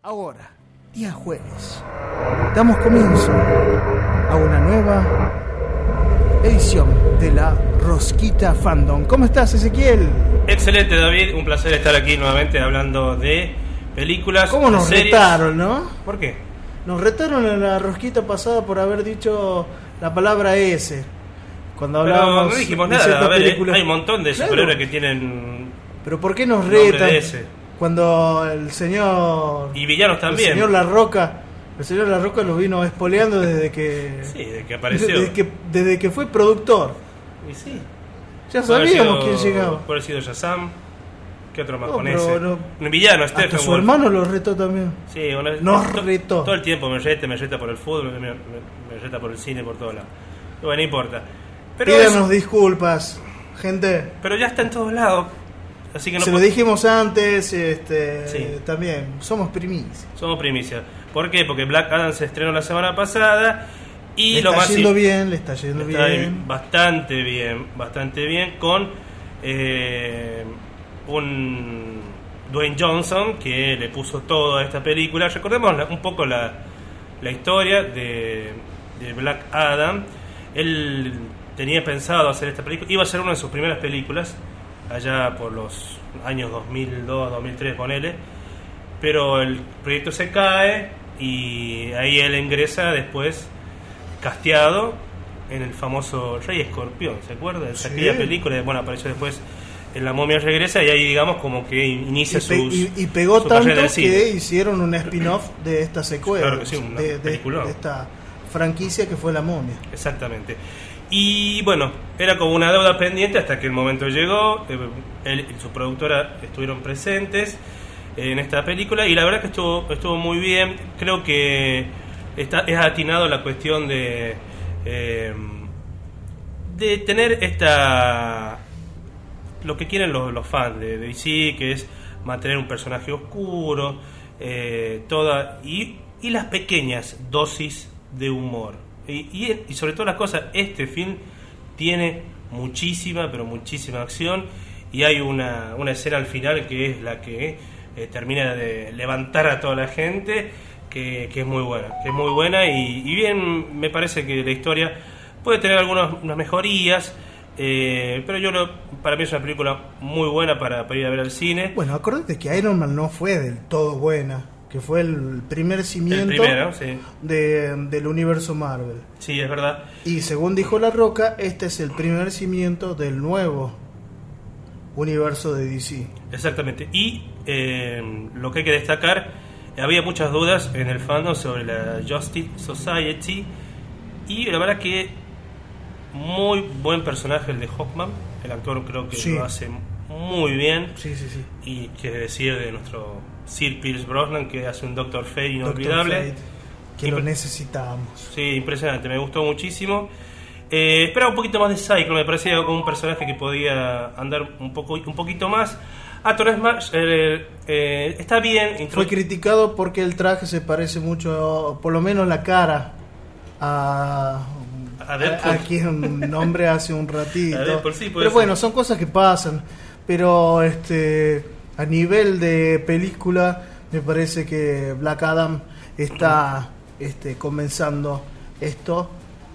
Ahora, día jueves, damos comienzo a una nueva edición de la Rosquita Fandom. ¿Cómo estás, Ezequiel? Excelente, David, un placer estar aquí nuevamente hablando de películas. ¿Cómo nos series. retaron, no? ¿Por qué? Nos retaron en la rosquita pasada por haber dicho la palabra S. Cuando hablábamos. Pero no dijimos nada, a ver, hay un montón de superhéroes que tienen. Pero ¿por qué nos nombre retan? de S. Cuando el señor. Y villanos también. El señor La Roca los vino espoleando desde que. Sí, desde que apareció. Desde que fue productor. Y sí. Ya sabíamos quién llegaba. Puede haber sido Shazam. ¿Qué otro más No, con pero ese? no. Un villano, Hasta Stephen su Wolf. hermano lo retó también. Sí, Nos retó. Todo el tiempo me reta por el fútbol, me reta por el cine, por todos lados. Bueno, no importa. Pero Pídanos disculpas, gente. Pero ya está en todos lados. Así que no Se lo dijimos antes, Sí. también. Somos primicias. Somos primicia. ¿Por qué? Porque Black Adam se estrenó la semana pasada y Le lo está más yendo bien, le está yendo está bien. bastante bien con un Dwayne Johnson que le puso todo a esta película. Recordemos un poco la historia de Black Adam. Él tenía pensado hacer esta película, iba a ser una de sus primeras películas allá por los años 2002, 2003, ponele, pero el proyecto se cae y ahí él ingresa después casteado en el famoso Rey Escorpión, ¿se acuerdan? Sí. Aquella película, bueno, apareció después en La Momia Regresa y ahí digamos como que inicia Y pegó su tanto carrera del cine. que hicieron un spin-off de esta secuela, Claro que sí, una peliculón. de esta franquicia que fue La Momia. Exactamente. Y bueno, era como una deuda pendiente hasta que el momento llegó. Él y su productora estuvieron presentes en esta película y la verdad que estuvo muy bien. Creo que es atinado la cuestión de tener lo que quieren los fans de DC, que es mantener un personaje oscuro, y las pequeñas dosis de humor. Y sobre todas las cosas, este film tiene muchísima, pero muchísima acción. Y hay una escena al final que es la que termina de levantar a toda la gente, que es muy buena. Y bien, me parece que la historia puede tener unas mejorías, pero para mí es una película muy buena para ir a ver al cine. Bueno, acordate que Iron Man no fue del todo buena, que fue el primer cimiento Sí. del universo Marvel. Sí, es verdad. Y según dijo La Roca, este es el primer cimiento del nuevo universo de DC. Exactamente. Y lo que hay que destacar, había muchas dudas en el fandom sobre la Justice Society, y la verdad que muy buen personaje el de Hawkman. El actor creo que Sí. lo hace muy bien. Sí. Y qué decir de nuestro Sir Pierce Brosnan, que hace un Dr. Fate inolvidable. Dr. Fate, que lo necesitábamos. Sí, impresionante, me gustó muchísimo. Esperaba un poquito más de Cyclone, me parecía como un personaje que podía andar un poquito más. Thor Smash está bien. Fue criticado porque el traje se parece mucho, por lo menos la cara, a quien nombré hace un ratito. A Deadpool, sí, puede pero ser. bueno, son cosas que pasan. Pero a nivel de película, me parece que Black Adam está comenzando esto.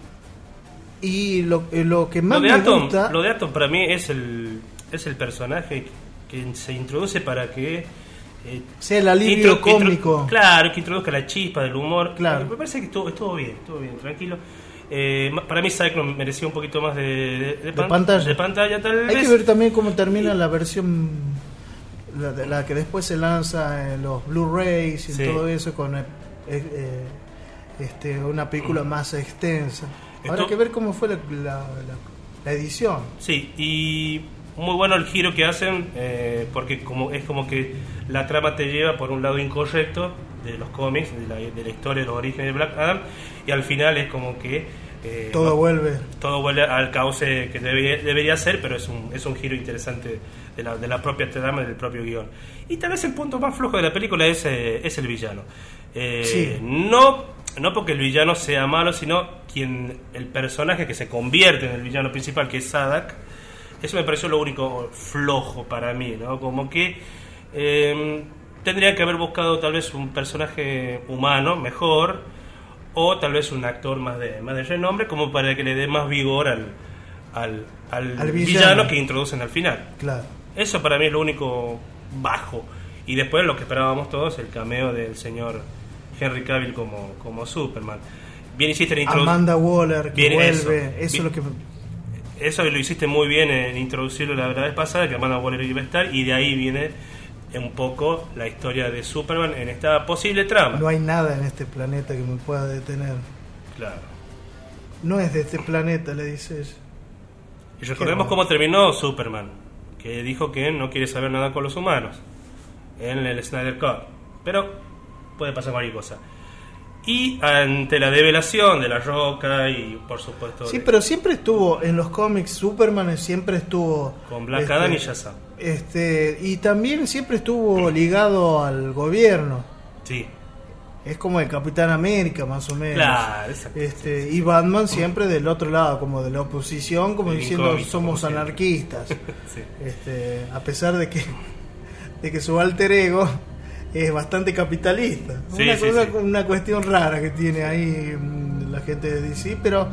Y lo que más me gusta... Lo de Atom para mí es el personaje que se introduce para que sea el alivio cómico. Claro, que introduzca la chispa del humor. Claro. Me parece que estuvo bien, tranquilo. Para mí Cyclone merecía un poquito más de pantalla tal vez. Hay que ver también cómo termina la versión, la que después se lanza en los Blu-rays y Sí. todo eso, con una película más extensa. Habrá que ver cómo fue la edición. Sí, y muy bueno el giro que hacen, porque es como que la trama te lleva por un lado incorrecto de los cómics, de la historia de los orígenes de Black Adam, y al final es como que todo vuelve al cauce que debería ser, pero es un giro interesante de la propia trama y del propio guión. Y tal vez el punto más flojo de la película es el villano. Sí. No porque el villano sea malo, sino el personaje que se convierte en el villano principal, que es Sadak. Eso me pareció lo único flojo para mí, ¿no? Como que tendría que haber buscado tal vez un personaje humano mejor, o tal vez un actor más de renombre, como para que le dé más vigor al villano que introducen al final. Claro. Eso para mí es lo único bajo. Y después lo que esperábamos todos, el cameo del señor Henry Cavill como Superman. Bien hiciste en introducir... Amanda Waller, que bien, vuelve, eso es lo que... Eso lo hiciste muy bien en introducirlo la vez pasada, que Amanda Waller iba a estar, y de ahí viene un poco la historia de Superman en esta posible trama. No hay nada en este planeta que me pueda detener. Claro. No es de este planeta, le dices. Y recordemos cómo terminó Superman, que dijo que no quiere saber nada con los humanos en el Snyder Cut, pero puede pasar cualquier cosa. Y ante la develación de La Roca y por supuesto... Sí, pero siempre estuvo en los cómics, Superman siempre estuvo... Con Black Adam y Shazam. Y también siempre estuvo ligado al gobierno. Sí. Es como el Capitán América, más o menos. Claro, exacto. Y Batman siempre del otro lado, como de la oposición, como El diciendo incógnito, somos como anarquistas. Sí. A pesar de que su alter ego es bastante capitalista. Sí, Una cuestión rara que tiene ahí la gente de DC, pero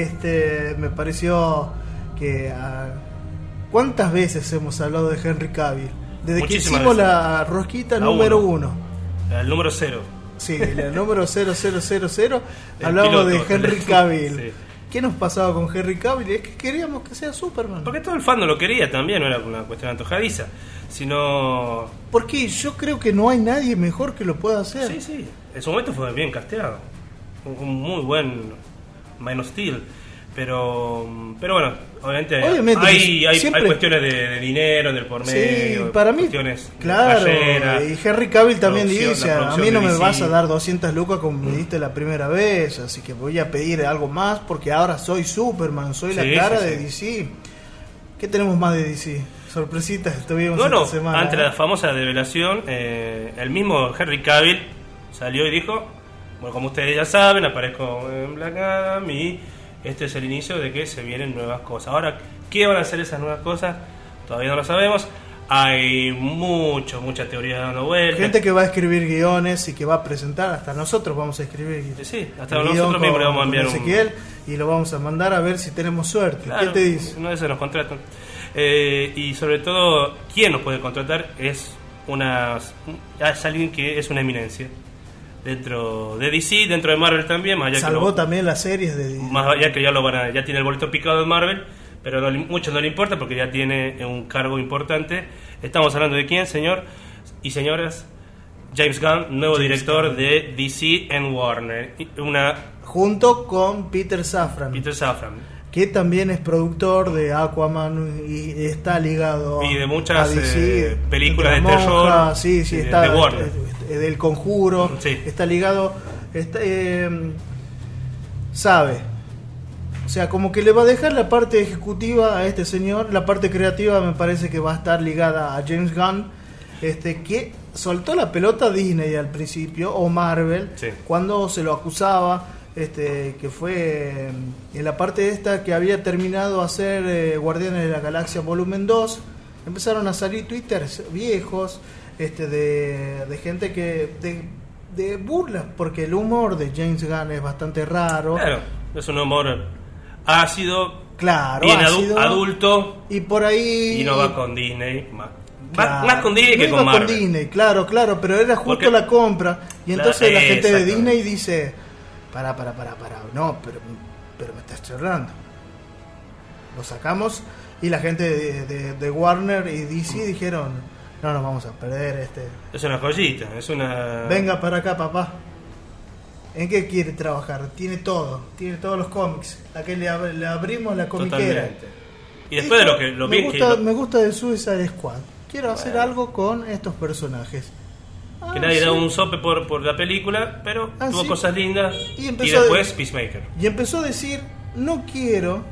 me pareció que ¿cuántas veces hemos hablado de Henry Cavill? Desde Muchísimas que hicimos veces. la rosquita número 1. El número 0. Sí, el número 0000 El hablamos de piloto. Henry Cavill. Sí. ¿Qué nos pasaba con Henry Cavill? Es que queríamos que sea Superman. Porque todo el fandom lo quería también, no era una cuestión antojadiza, sino... Porque yo creo que no hay nadie mejor que lo pueda hacer. Sí, en su momento fue bien casteado, un muy buen Man of Steel, pero bueno, obviamente hay siempre... cuestiones de dinero del por medio, sí, para mí, cuestiones claro, y Henry Cavill también dice, a mí no me DC. vas a dar 200 lucas como me diste la primera vez, así que voy a pedir algo más porque ahora soy Superman, soy la cara de DC. ¿Qué tenemos más de DC? Sorpresitas tuvimos esta semana. Ante la famosa develación, el mismo Henry Cavill salió y dijo, bueno, como ustedes ya saben, aparezco en Black Adam y este es el inicio de que se vienen nuevas cosas. Ahora, ¿qué van a hacer esas nuevas cosas? Todavía no lo sabemos. Hay mucha teoría dando vueltas. Gente que va a escribir guiones y que va a presentar, hasta nosotros vamos a escribir guiones. Sí, hasta nosotros mismos le vamos a enviar Ezequiel, y lo vamos a mandar a ver si tenemos suerte. Claro, ¿Qué te dice? No, eso nos contratan. Y sobre todo, ¿quién nos puede contratar? Es alguien que es una eminencia dentro de DC, dentro de Marvel también, más allá salvó también las series de DC. Más allá que ya tiene el boleto picado de Marvel, pero mucho no le importa porque ya tiene un cargo importante. Estamos hablando de quién, señor y señoras. James Gunn, nuevo director de DC en Warner, junto con Peter Safran, que también es productor de Aquaman y está ligado y de muchas a DC, películas de Monja, terror, sí, está de Warner, del Conjuro, sí. Está ligado, sabe, o sea, como que le va a dejar la parte ejecutiva a este señor, la parte creativa me parece que va a estar ligada a James Gunn, que soltó la pelota a Disney al principio, o Marvel, sí. Cuando se lo acusaba, que fue en la parte esta que había terminado hacer Guardianes de la Galaxia Volumen 2, empezaron a salir twitters viejos de gente de burlas, porque el humor de James Gunn es bastante raro. Claro, es un humor ácido, claro, bien ácido, adulto, y por ahí... Y no va con Disney, claro, más con Disney que no con iba Marvel. Con Disney, claro, pero era justo Porque, la compra, y entonces la gente de exacto. Disney dice, para, no, pero me estás chorrando. Lo sacamos, y la gente de Warner y DC dijeron, no nos vamos a perder Es una joyita, es una... Venga para acá, papá. ¿En qué quiere trabajar? Tiene todos los cómics. A que le abrimos la comiquera. Totalmente. Y después dijo, de lo me gusta de Suicide Squad. Quiero hacer algo con estos personajes. Que nadie da un sope por la película, pero tuvo sí. cosas lindas. Y después Peacemaker. Y empezó a decir, no quiero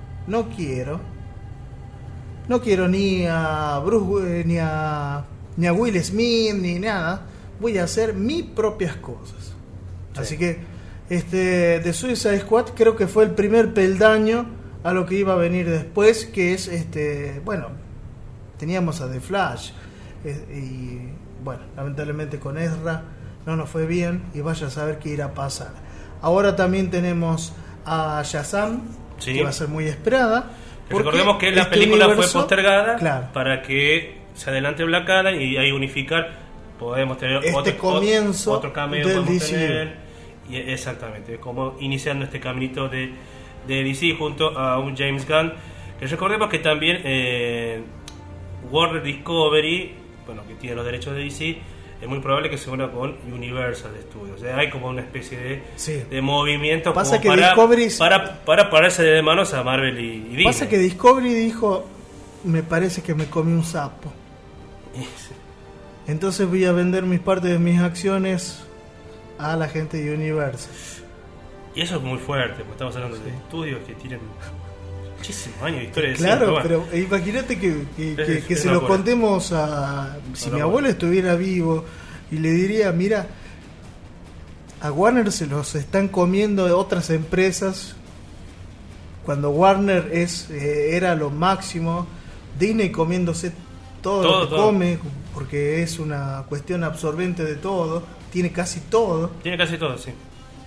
ni a Bruce, ni a Will Smith, ni nada. Voy a hacer mis propias cosas. Sí. Así que de Suicide Squad creo que fue el primer peldaño a lo que iba a venir después, que es bueno, teníamos a The Flash y bueno, lamentablemente con Ezra no nos fue bien y vaya a saber qué irá a pasar. Ahora también tenemos a Shazam, Sí. que va a ser muy esperada. Recordemos que la este película universo, fue postergada claro, para que se adelante Black Adam y ahí unificar. Podemos tener comienzo otro cameo del podemos DCU. tener. Y exactamente, como iniciando este caminito de DC junto a un James Gunn. Que recordemos que también Warner Discovery, bueno, que tiene los derechos de DC, es muy probable que se una con Universal Studios. O sea, hay como una especie Sí. de movimiento Pasa como que Discovery- para pararse de manos a Marvel y Disney. Pasa que Discovery dijo, me parece que me comí un sapo. Entonces voy a vender mis partes de mis acciones a la gente de Universal. Y eso es muy fuerte, porque estamos hablando de estudios que tienen muchísimos años de historia de Claro, cine, pero imagínate que Es se una lo locura. contemos a... Si Una mi locura. abuelo estuviera vivo y le diría, mira, a Warner se los están comiendo de otras empresas, cuando Warner era lo máximo, Disney comiéndose todo lo que Todo. come, porque es una cuestión absorbente de todo, tiene casi todo, Tiene casi todo, sí.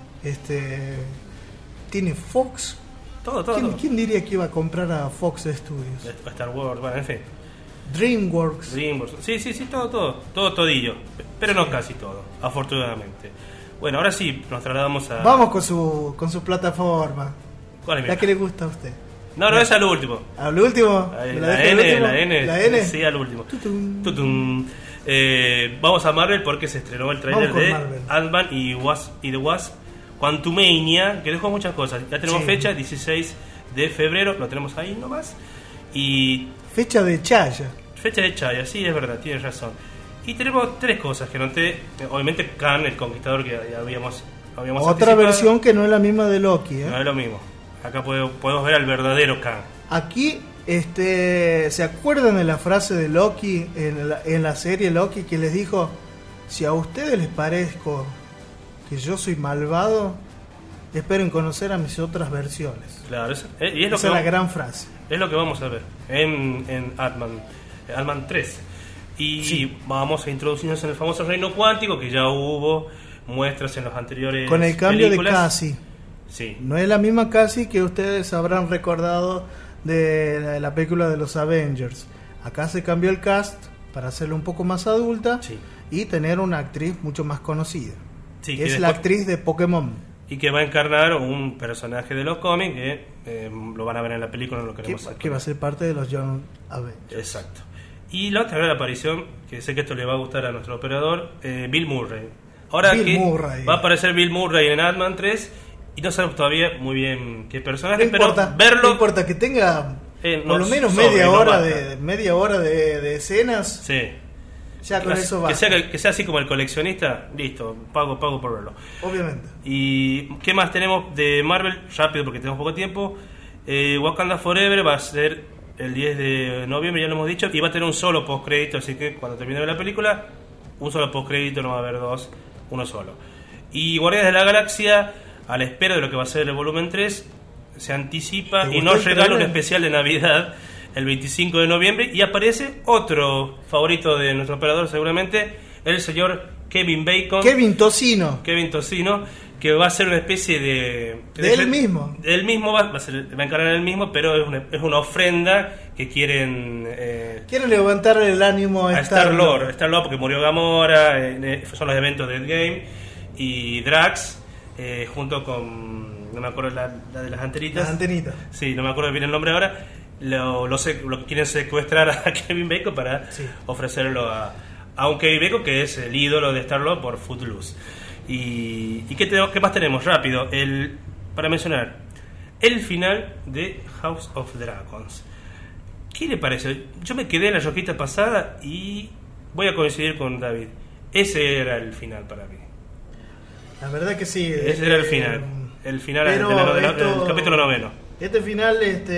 tiene Fox. Todo. ¿Quién diría que iba a comprar a Fox Studios? Star Wars, bueno, en fin. DreamWorks. DreamWorks. Sí, todo todillo. Pero no casi todo, afortunadamente. Bueno, ahora sí, nos trasladamos a... Vamos con su plataforma. ¿Cuál es mi? La que le gusta a usted. No, esa es lo último. ¿Al último? La ¿Me deja al último? ¿La N? Sí, al último. Tutum. Tutum. Vamos a Marvel porque se estrenó el tráiler Vamos con de Marvel. Ant-Man y The Wasp Quantumania, que dejó muchas cosas. Ya tenemos Sí. fecha, 16 de febrero, lo tenemos ahí nomás. Y Fecha de Chaya. fecha de Chaya, sí, es verdad, tienes razón. Y tenemos tres cosas que noté. Obviamente Khan, el conquistador que ya habíamos Otra anticipado. versión que no es la misma de Loki. No es lo mismo. Acá podemos ver al verdadero Khan. Aquí, ¿se acuerdan de la frase de Loki en la serie Loki que les dijo: si a ustedes les parezco que yo soy malvado, esperen conocer a mis otras versiones? Claro, y es lo Esa que es la gran frase. es lo que vamos a ver en Ant-Man 3. Y Sí. vamos a introducirnos en el famoso reino cuántico, que ya hubo muestras en los anteriores Con el cambio películas. de Cassie. Sí, No es la misma Cassie que ustedes habrán recordado de la película de los Avengers. Acá se cambió el cast para hacerlo un poco más adulta sí. y tener una actriz mucho más conocida. Sí, que que es la después- actriz de Pokémon. Y que va a encarnar un personaje de los cómics que lo van a ver en la película, no lo Que, queremos que va a ser parte de los Young Avengers. Exacto. Y la otra gran aparición, que sé que esto le va a gustar a nuestro operador, Bill Murray. Ahora Bill que Murray. va a aparecer Bill Murray en Ant-Man 3 y no sabemos todavía muy bien qué personaje, No pero importa, verlo... no importa que tenga por no lo menos sobre, media no hora basta. media hora de escenas. Sí. Ya con eso va. Que sea así como el coleccionista, listo, pago por verlo. Obviamente. ¿Y qué más tenemos de Marvel? Rápido porque tenemos poco tiempo. Wakanda Forever va a ser el 10 de noviembre, ya lo hemos dicho, y va a tener un solo postcrédito, así que cuando termine la película, un solo postcrédito, no va a haber dos, uno solo. Y Guardianes de la Galaxia, a la espera de lo que va a ser el volumen 3, se anticipa ¿Te y gustó nos el regala un trailer? especial de Navidad el 25 de noviembre, y aparece otro favorito de nuestro operador seguramente, el señor Kevin Bacon. Kevin Tocino. Kevin Tocino, que va a ser una especie de él mismo. Él mismo va a encarnar él mismo, pero es una ofrenda que quieren Quiero levantar el ánimo a Star-Lord, porque murió Gamora, son los eventos de Endgame, y Drax, junto con, no me acuerdo la de las antenitas. Las antenitas. Sí, no me acuerdo bien el nombre ahora. Lo quieren secuestrar a Kevin Bacon para Sí. ofrecerlo a un Kevin Bacon que es el ídolo de Star-Lord por Footloose. ¿Y qué más tenemos? Rápido, para mencionar, el final de House of Dragons. ¿Qué le parece? Yo me quedé en la rojita pasada y voy a coincidir con David. Ese era el final para mí. La verdad que sí. Ese era el final. El final pero del capítulo 9. Este final,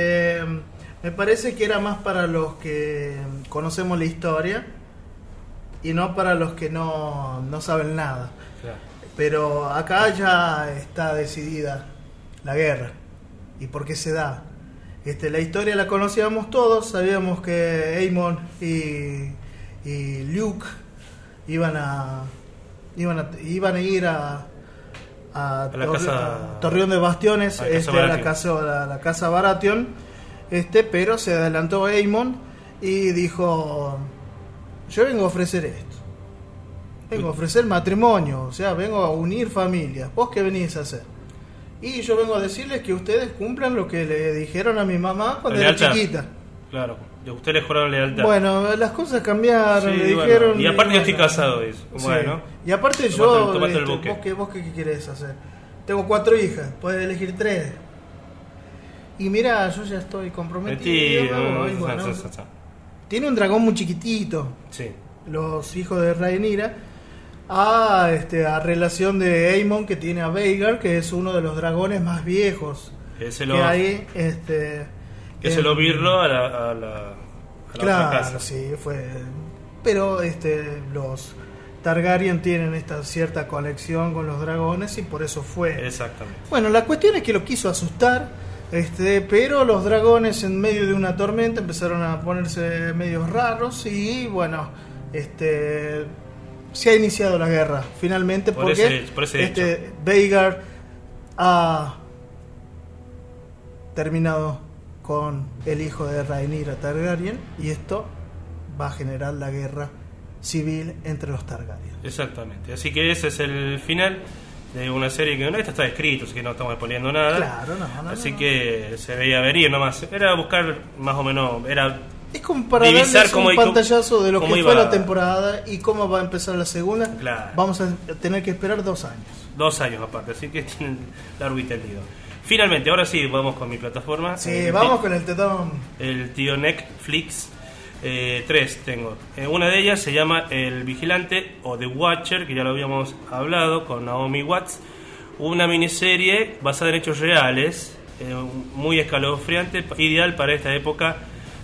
me parece que era más para los que conocemos la historia y no para los que no saben nada. Claro. Pero acá ya está decidida la guerra. ¿Y por qué se da? La historia la conocíamos todos, sabíamos que Aemon y Luke iban a ir a la casa Torreón de Bastiones, a la la casa Baratheon, pero se adelantó Aemon y dijo: yo vengo a ofrecer esto, vengo a ofrecer matrimonio, o sea, vengo a unir familias. ¿Vos qué venís a hacer? Y yo vengo a decirles que ustedes cumplan lo que le dijeron a mi mamá cuando era chiquita. Claro, de ustedes les juraron lealtad. Bueno, las cosas cambiaron, sí, le dijeron. Y aparte yo estoy casado, dice. Bueno. Sí. Y aparte ¿vos qué querés hacer? Tengo 4 hijas, puedes elegir 3. Y mira, yo ya estoy comprometido. Tiene un dragón muy chiquitito. Sí. Los hijos de Rhaenyra. A relación de Aemon, que tiene a Vhagar, que es uno de los dragones más viejos que hay. Que se lo virló a la claro, otra casa. Sí, fue. Pero los Targaryen tienen esta cierta conexión con los dragones y por eso fue. Exactamente. Bueno, la cuestión es que lo quiso asustar, pero los dragones en medio de una tormenta empezaron a ponerse medios raros y bueno, se ha iniciado la guerra finalmente por porque ese Vhagar ha terminado con el hijo de Rhaenyra Targaryen y esto va a generar la guerra civil entre los Targaryen. Exactamente, así que ese es el final de una serie que esto está escrito, así que no estamos poniendo nada. Claro, así que se veía venir nomás, era buscar más o menos, es como para darles un pantallazo de lo que fue la temporada y cómo va a empezar la segunda. Claro. Vamos a tener que esperar 2 años. 2 años aparte, así que tienen largo y tendido. Finalmente, ahora sí, vamos con mi plataforma. Sí, vamos con el tetón. El tío Netflix. 3 tengo. Una de ellas se llama El Vigilante o The Watcher, que ya lo habíamos hablado con Naomi Watts. Una miniserie basada en hechos reales, muy escalofriante, ideal para esta época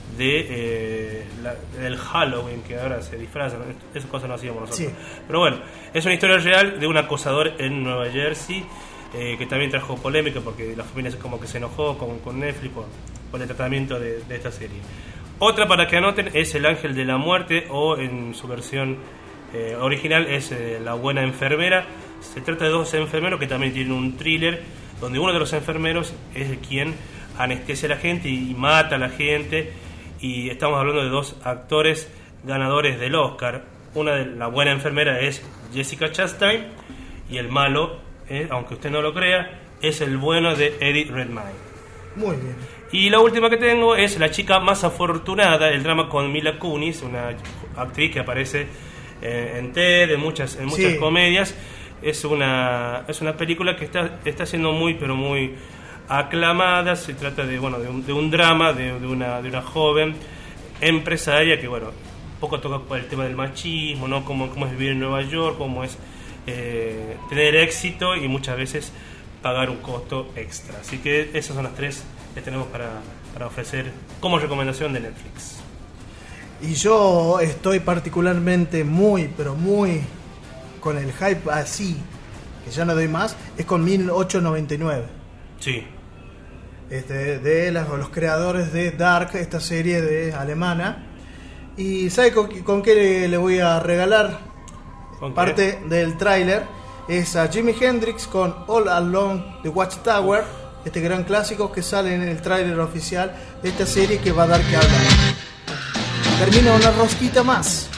del Halloween, que ahora se disfrazan. Esas cosas no hacíamos nosotros. Sí. Pero bueno, es una historia real de un acosador en Nueva Jersey, que también trajo polémica porque la familia como que se enojó con Netflix por el tratamiento de esta serie. Otra para que anoten es El Ángel de la Muerte, o en su versión original es La Buena Enfermera. Se trata de 2 enfermeros que también tienen un thriller donde uno de los enfermeros es quien anestesia a la gente y mata a la gente, y estamos hablando de 2 actores ganadores del Oscar. Una de La Buena Enfermera es Jessica Chastain y el malo, aunque usted no lo crea, es el bueno de Eddie Redmayne. Muy bien. Y la última que tengo es La Chica Más Afortunada, el drama con Mila Kunis, una actriz que aparece en TED, en muchas comedias. Es una película que está siendo muy, pero muy aclamada. Se trata de un drama de una joven empresaria que, un poco toca el tema del machismo, ¿no? Cómo es vivir en Nueva York, cómo es tener éxito y muchas veces pagar un costo extra. Así que esas son las 3 que tenemos para ofrecer como recomendación de Netflix. Y yo estoy particularmente muy, pero muy con el hype así, que ya no doy más, es con 1899. Sí. De los creadores de Dark, esta serie alemana. ¿Y sabe con qué le voy a regalar? Parte del tráiler es a Jimi Hendrix con All Along the Watchtower, este gran clásico que sale en el tráiler oficial de esta serie que va a dar que hablar. Termina una rosquita más.